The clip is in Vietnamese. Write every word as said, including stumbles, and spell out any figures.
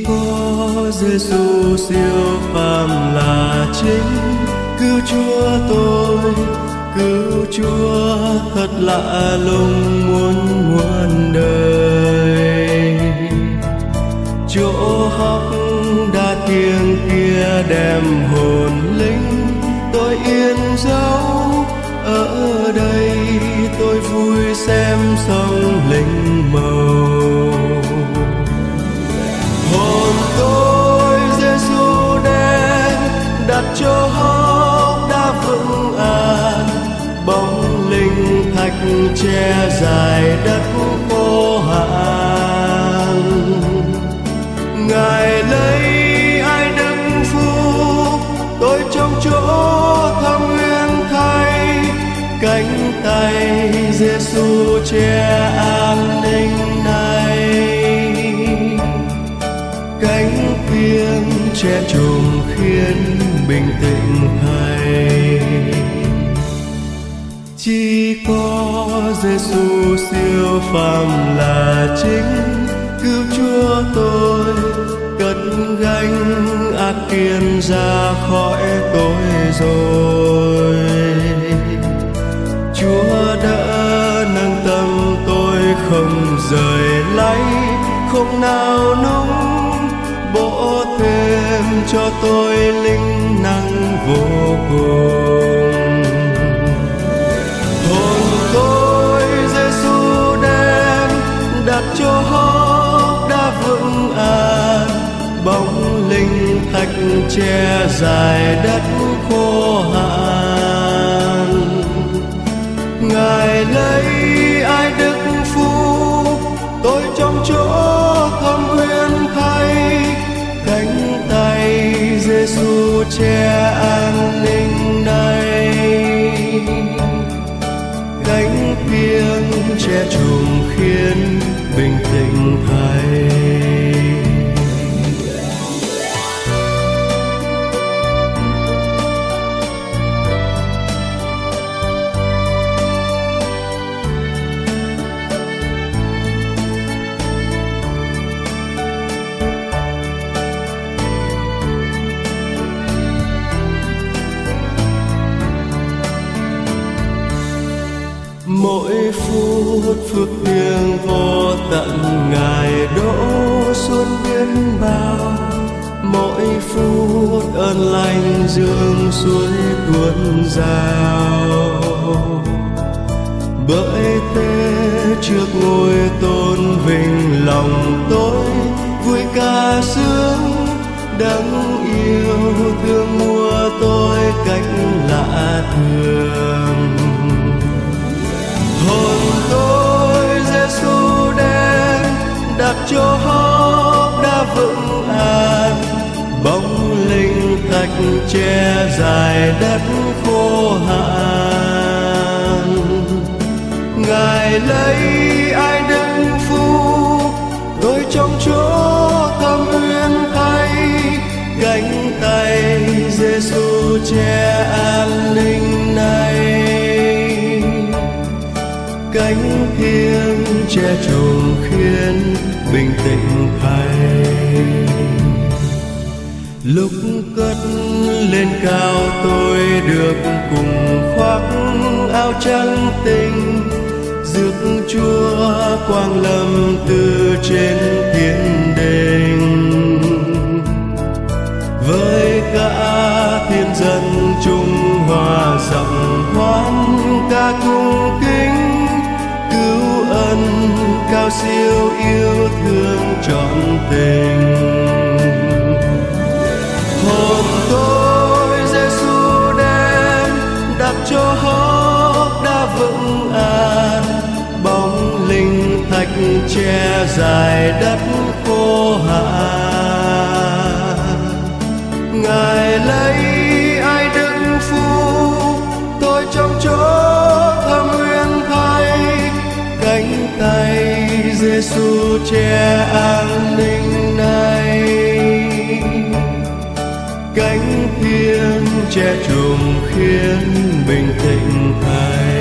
có Giêsu siêu phàm là chính, cứu Chúa tôi, cứu Chúa thật lạ lùng muôn muôn đời. Chỗ hóc đa thiêng kia đem hồn linh tôi yên dấu, ở đây tôi vui xem sông linh màu. Hồn tôi Giêsu đem đặt cho hóc đã vững an, bóng linh thạch che dài đất khô hạn. Ngài lấy ai đức phúc tôi trong chỗ thâm nguyên thay, cánh tay Giêsu che an ninh này, cánh thiêng che chùm khiến bình tĩnh thay. Chỉ có Giêsu siêu phàm là chính, cứu Chúa tôi cất gánh ác kiên ra khỏi tôi rồi. Chúa đã nâng tâm tôi không rời lấy, không nào núng bổ thêm cho tôi linh năng vô cùng. Hồn tôi Giêsu đem đặt cho hóc đã vững an, bóng linh thạch che dài đất khô hạn. Ngài lấy ai đức phúc tôi trong chỗ thâm uyên thay, cánh tay Giêsu che an ninh này, cánh thiêng che chùm khiến bình tĩnh thay. Mỗi phút phước thiêng vô tận Ngài đổ xuống biến bao, mỗi phút ơn lành dương suối tuôn rào. Bởi thế trước ngôi tôn vinh lòng tôi vui ca sướng, đấng yêu thương mua tôi cách lạ thường. Hồn tôi Giêsu đem đặt cho hóc đã vững an, bóng linh thạch che dài đất khô hạn. Ngài lấy ai đức phúc tôi trong chỗ thâm uyên thay, cánh tay Giêsu che an ninh này, cánh thiêng che chùm khiến bình tĩnh thay. Lúc cất lên cao tôi được cùng khoác áo trắng tinh, rước Chúa quang lâm từ trên thiên đình. Với cả thiên dân chung hòa giọng hoan ca cung kính, cứu ân cao siêu yêu thương trọn tình. Hồn tôi Giêsu đem đặt cho hóc đã vững an, bóng linh thạch che dài đất khô hạn. Ngài lấy ai đức phúc tôi trong chỗ thâm uyên thay, cánh tay Giêsu che an ninh này, cánh thiêng che chùm khiến bình tĩnh thay.